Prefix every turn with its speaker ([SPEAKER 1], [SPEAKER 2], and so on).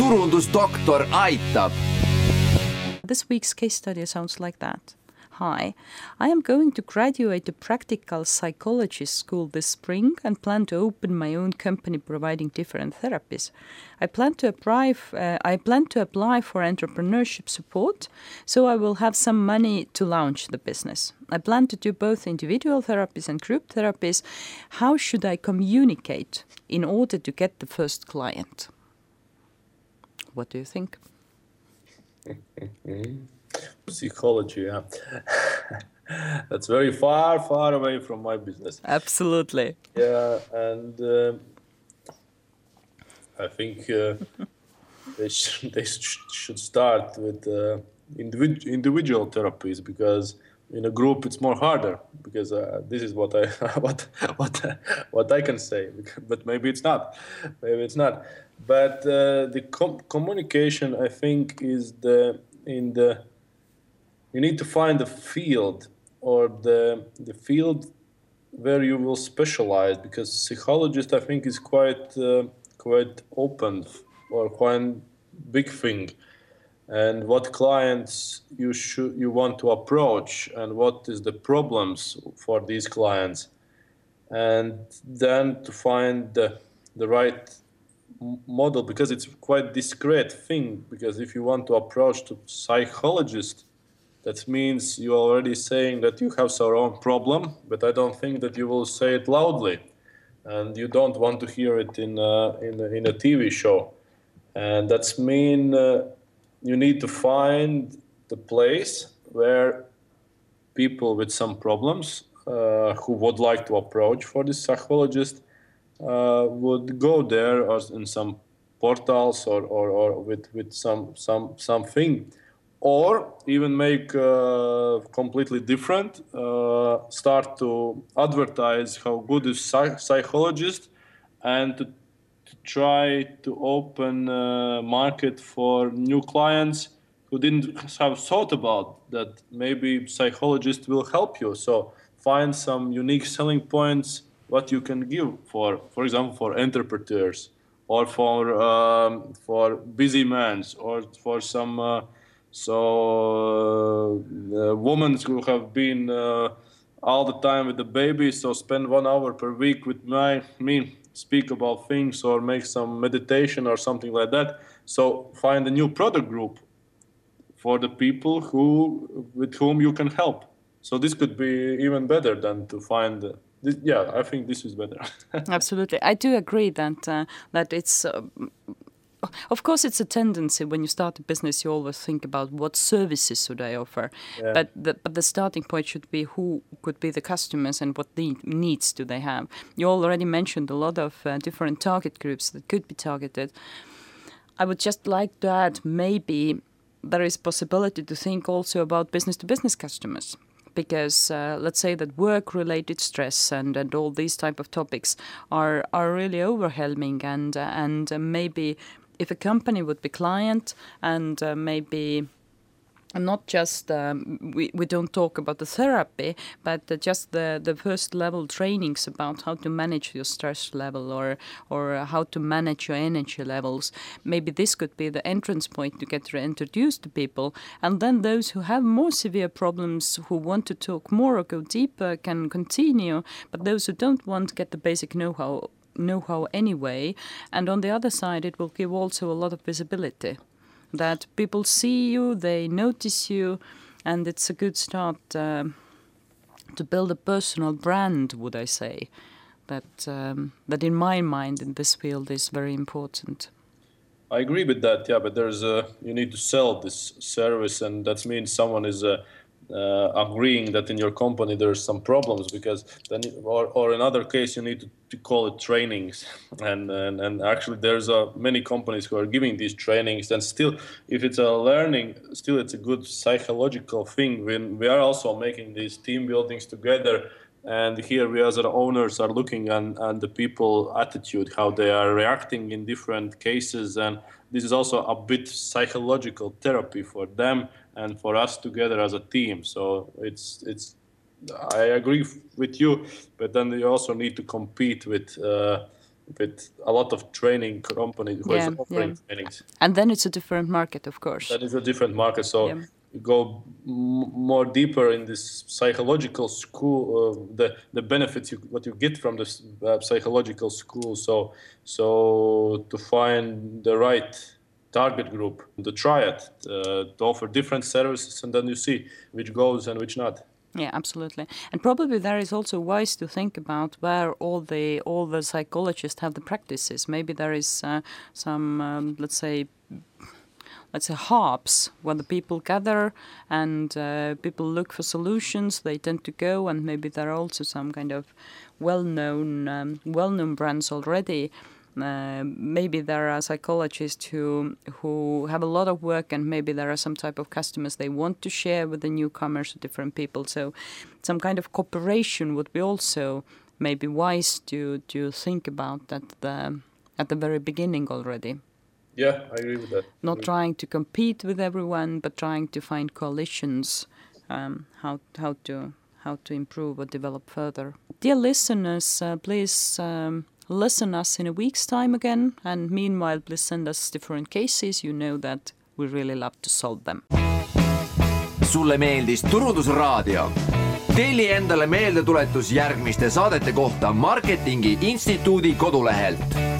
[SPEAKER 1] turundusdoktor aitab.
[SPEAKER 2] This week's case study sounds like that. Hi, I am going to graduate a practical psychology school this spring and plan to open my own company providing different therapies. I plan to apply for entrepreneurship support, so I will have some money to launch the business. I plan to do both individual therapies and group therapies. How should I communicate in order to get the first client? What do you think?
[SPEAKER 3] Psychology, yeah. That's very far away from my business.
[SPEAKER 2] Absolutely.
[SPEAKER 3] Yeah, and I think they should start with individual therapies, because in a group it's more harder, because this is what I what I can say, but maybe it's not. But the communication, I think, is you need to find the field, or the field where you will specialize, because psychologist, I think, is quite open, or quite big thing, and what clients you want to approach, and what is the problems for these clients, and then to find the right model, because it's quite discreet thing, because if you want to approach to psychologist, that means you're already saying that you have your own problem, but I don't think that you will say it loudly, and you don't want to hear it in a TV show, and that's mean you need to find the place where people with some problems who would like to approach for this psychologist would go there, or in some portals, or with something. Or even make completely different, start to advertise how good is psychologist, and to try to open market for new clients who didn't have thought about that maybe psychologist will help you. So find some unique selling points, what you can give for example, for entrepreneurs, or for busy men, or for some women who have been all the time with the baby, so spend 1 hour per week with me, speak about things, or make some meditation or something like that. So find a new product group for the people with whom you can help. So this could be even better than to find yeah, I think this is better.
[SPEAKER 2] Absolutely. I do agree that it's of course, it's a tendency when you start a business, you always think about what services should I offer.
[SPEAKER 3] Yeah.
[SPEAKER 2] But the starting point should be who could be the customers and what needs do they have. You already mentioned a lot of different target groups that could be targeted. I would just like to add, maybe there is possibility to think also about business-to-business customers. Because let's say that work-related stress and all these type of topics are really overwhelming, and maybe if a company would be client, and maybe not just we don't talk about the therapy, but just the first level trainings about how to manage your stress level, or how to manage your energy levels. Maybe this could be the entrance point to get introduced to people, and then those who have more severe problems, who want to talk more or go deeper, can continue, but those who don't want get the basic know-how anyway. And on the other side, it will give also a lot of visibility, that people see you, they notice you, and it's a good start to build a personal brand, would I say, that in my mind in this field is very important.
[SPEAKER 3] I agree with that, yeah, but there's you need to sell this service, and that means someone is agreeing that in your company there's some problems, because then, or another case, you need to call it trainings, and actually there's many companies who are giving these trainings, and still, if it's a learning, still it's a good psychological thing. When we are also making these team buildings together, and here we as owners are looking on the people attitude, how they are reacting in different cases, and this is also a bit psychological therapy for them and for us together as a team. So it's I agree with you, but then you also need to compete with with a lot of training companies who is offering trainings.
[SPEAKER 2] And then it's a different market, of course.
[SPEAKER 3] That is a different market. So you go more deeper in this psychological school, the benefits what you get from this psychological school. So to find the right target group, to try it, to offer different services, and then you see which goes and which not.
[SPEAKER 2] Yeah, absolutely. And probably there is also wise to think about where all the psychologists have the practices. Maybe there is some, let's say hubs where the people gather and people look for solutions. They tend to go, and maybe there are also some kind of well-known brands already. Maybe there are psychologists who have a lot of work, and maybe there are some type of customers they want to share with the newcomers or different people. So some kind of cooperation would be also maybe wise to think about at the very beginning already.
[SPEAKER 3] Yeah, I agree with that.
[SPEAKER 2] Not trying to compete with everyone, but trying to find coalitions, how to improve or develop further. Dear listeners, please listen us in a week's time again, and meanwhile please send us different cases. You know that we really love to solve them.
[SPEAKER 1] Sulle meeldis Turundusraadio? Telli endale meeldetuletus järgmiste saadete kohta Marketingi Instituudi kodulehelt.